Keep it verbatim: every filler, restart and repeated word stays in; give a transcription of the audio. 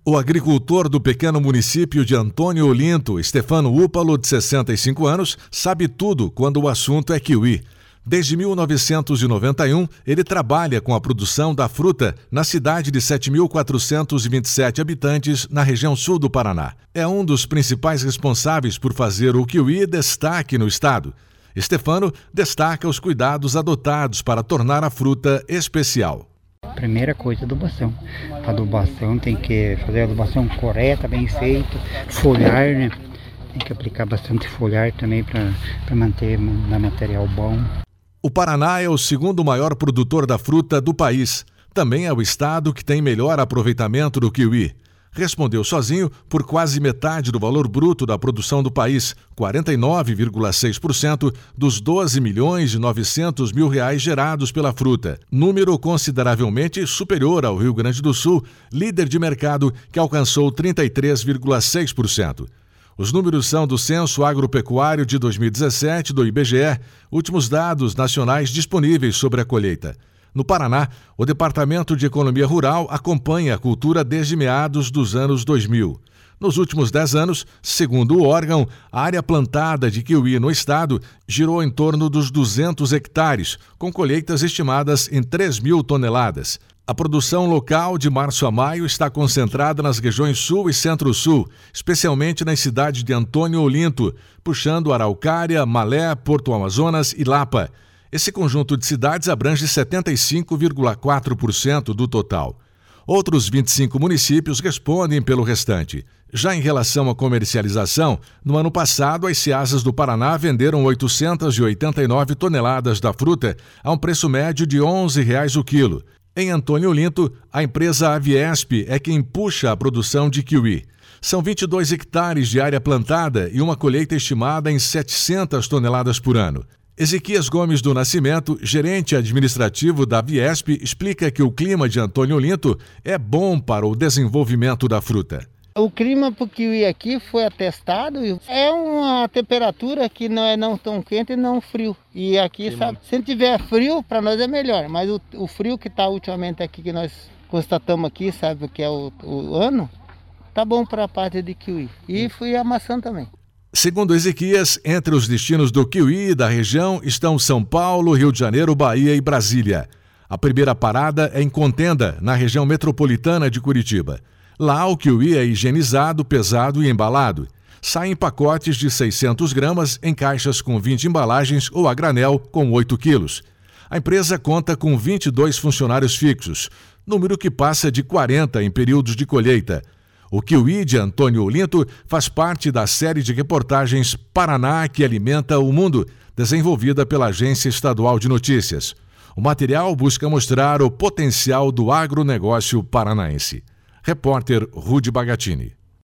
O agricultor do pequeno município de Antônio Olinto, Stefano Upalo, de sessenta e cinco anos, sabe tudo quando o assunto é kiwi. Desde mil novecentos e noventa e um, ele trabalha com a produção da fruta na cidade de sete mil quatrocentos e vinte e sete habitantes, na região sul do Paraná. É um dos principais responsáveis por fazer o kiwi destaque no estado. Stefano destaca os cuidados adotados para tornar a fruta especial. Primeira coisa, adubação. A adubação tem que fazer a adubação correta, bem feita, folhar, né? Tem que aplicar bastante folhar também para manter um material bom. O Paraná é o segundo maior produtor da fruta do país. Também é o estado que tem melhor aproveitamento do kiwi. Respondeu sozinho por quase metade do valor bruto da produção do país, quarenta e nove vírgula seis por cento dos doze milhões e novecentos mil reais gerados pela fruta. Número consideravelmente superior ao Rio Grande do Sul, líder de mercado, que alcançou trinta e três vírgula seis por cento. Os números são do Censo Agropecuário de dois mil e dezessete, do I B G E, últimos dados nacionais disponíveis sobre a colheita. No Paraná, o Departamento de Economia Rural acompanha a cultura desde meados dos anos dois mil. Nos últimos dez anos, segundo o órgão, a área plantada de kiwi no estado girou em torno dos duzentos hectares, com colheitas estimadas em três mil toneladas. A produção local de março a maio está concentrada nas regiões sul e centro-sul, especialmente nas cidades de Antônio Olinto, puxando Araucária, Malé, Porto Amazonas e Lapa. Esse conjunto de cidades abrange setenta e cinco vírgula quatro por cento do total. Outros vinte e cinco municípios respondem pelo restante. Já em relação à comercialização, no ano passado as Ceasas do Paraná venderam oitocentas e oitenta e nove toneladas da fruta a um preço médio de onze reais o quilo. Em Antônio Olinto, a empresa Aviesp é quem puxa a produção de kiwi. São vinte e dois hectares de área plantada e uma colheita estimada em setecentas toneladas por ano. Ezequias Gomes do Nascimento, gerente administrativo da Aviesp, explica que o clima de Antônio Olinto é bom para o desenvolvimento da fruta. O clima para o kiwi aqui foi atestado, é uma temperatura que não é não tão quente e não frio. E aqui, sabe, se tiver frio, para nós é melhor, mas o, o frio que está ultimamente aqui, que nós constatamos aqui, sabe, que é o, o ano, tá bom para a parte de kiwi. E fui a maçã também. Segundo Ezequias, entre os destinos do kiwi da região estão São Paulo, Rio de Janeiro, Bahia e Brasília. A primeira parada é em Contenda, na região metropolitana de Curitiba. Lá, o kiwi é higienizado, pesado e embalado. Sai em pacotes de seiscentos gramas, em caixas com vinte embalagens ou a granel com oito quilos. A empresa conta com vinte e dois funcionários fixos, número que passa de quarenta em períodos de colheita. O kiwi de Antônio Olinto faz parte da série de reportagens Paraná que alimenta o mundo, desenvolvida pela Agência Estadual de Notícias. O material busca mostrar o potencial do agronegócio paranaense. Repórter Rudy Bagatini.